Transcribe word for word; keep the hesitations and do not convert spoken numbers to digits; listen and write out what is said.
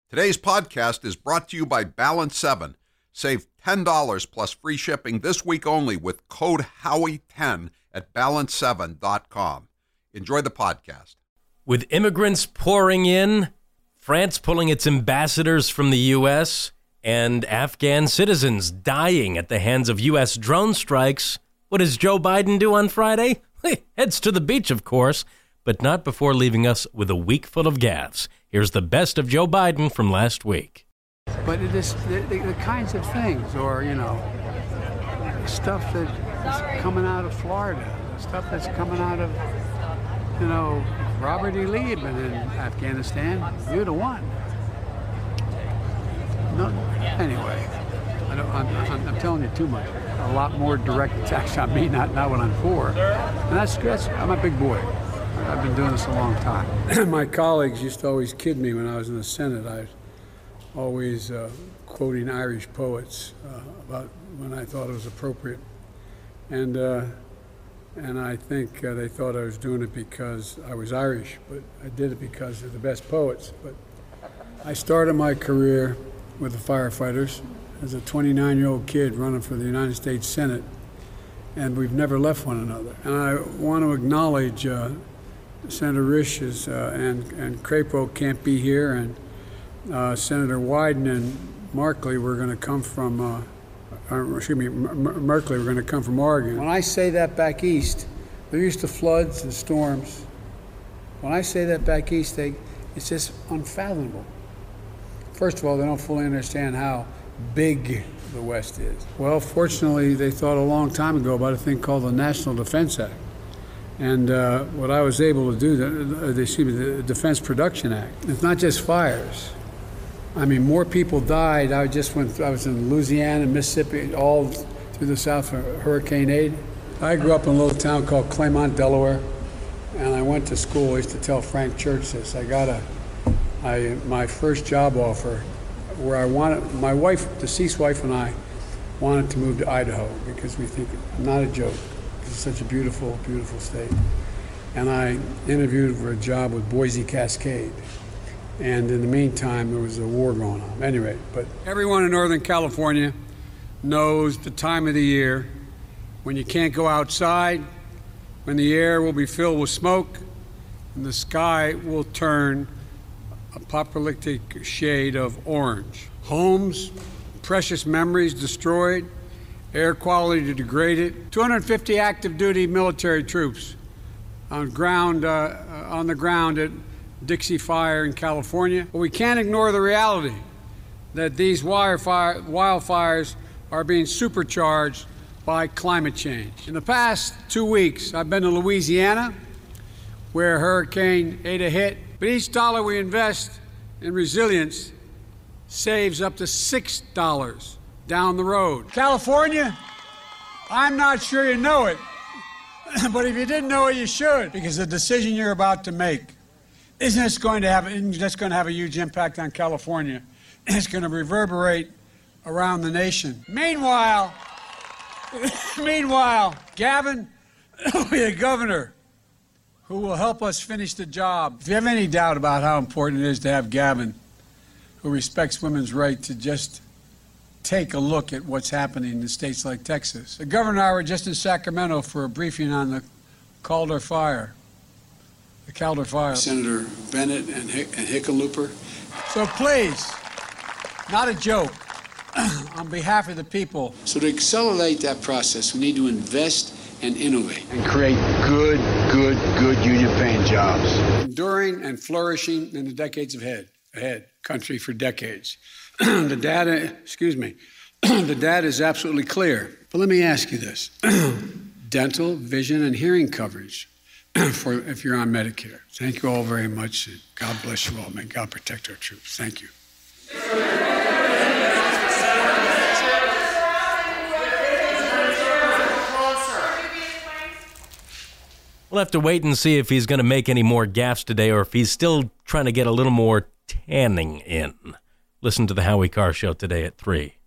Today's podcast is brought to you by Balance seven. Save ten dollars plus free shipping this week only with code Howie ten at balance seven dot com. Enjoy the podcast. With immigrants pouring in, France pulling its ambassadors from the U S, and Afghan citizens dying at the hands of U S drone strikes, what does Joe Biden do on Friday? He heads to the beach, of course, but not before leaving us with a week full of gaffes. Here's the best of Joe Biden from last week. But it is the, the, the kinds of things, or, you know, stuff that is coming out of Florida, stuff that's coming out of, you know, Robert E. Lee had been in Afghanistan. You'd have won. No, anyway, I don't, I'm, I'm, I'm telling you too much. A lot more direct attacks on me, not, not what I'm for. And that's, that's, I'm a big boy. I've been doing this a long time. My colleagues used to always kid me when I was in the Senate. I was always uh, quoting Irish poets uh, about when I thought it was appropriate. And uh, and I think uh, they thought I was doing it because I was Irish, but I did it because they're the best poets. But I started my career with the firefighters as a twenty-nine-year-old kid running for the United States Senate, and we've never left one another. And I want to acknowledge uh, Senator Risch is, uh, and, and Crapo can't be here, and uh, Senator Wyden and Markley were going to come from, uh, uh, excuse me, M- M- Merkley were going to come from Oregon. When I say that back east, they're used to floods and storms. When I say that back east, they, it's just unfathomable. First of all, they don't fully understand how big the West is. Well, fortunately, they thought a long time ago about a thing called the National Defense Act. And uh, what I was able to do, the, the, excuse me, the Defense Production Act, it's not just fires. I mean, more people died. I just went, I was in Louisiana, Mississippi, all through the South for hurricane aid. I grew up in a little town called Claymont, Delaware, and I went to school. I used to tell Frank Church this. I got a, I, my first job offer where I wanted, my wife, deceased wife and I wanted to move to Idaho because we think, not a joke, it's such a beautiful, beautiful state. And I interviewed for a job with Boise Cascade. And in the meantime, there was a war going on. Anyway, but everyone in Northern California knows the time of the year when you can't go outside, when the air will be filled with smoke, and the sky will turn a apocalyptic shade of orange. Homes, precious memories destroyed, air quality degraded. two hundred fifty active duty military troops on ground uh, on the ground at Dixie Fire in California. But we can't ignore the reality that these wildfire, wildfires are being supercharged by climate change. In the past two weeks, I've been to Louisiana, where Hurricane Ada hit. But each dollar we invest in resilience saves up to six dollars down the road. California, I'm not sure you know it, but if you didn't know it, you should, because the decision you're about to make isn't just going to have, isn't just going to have a huge impact on California. It's going to reverberate around the nation. Meanwhile, meanwhile, Gavin will be a governor who will help us finish the job. If you have any doubt about how important it is to have Gavin, who respects women's right to just take a look at what's happening in states like Texas. The governor and I were just in Sacramento for a briefing on the Calder Fire. The Calder Fire. Senator Bennett and, Hick- and Hickenlooper. So please, not a joke, on behalf of the people. So to accelerate that process, we need to invest and innovate. And create good, good, good union-paying jobs. Enduring and flourishing in the decades ahead, ahead, country for decades. The data, excuse me, the data is absolutely clear. But let me ask you this. Dental, vision, and hearing coverage for if you're on Medicare. Thank you all very much. God bless you all. May God protect our troops. Thank you. We'll have to wait and see if he's going to make any more gaffes today or if he's still trying to get a little more tanning in. Listen to the Howie Carr Show today at three.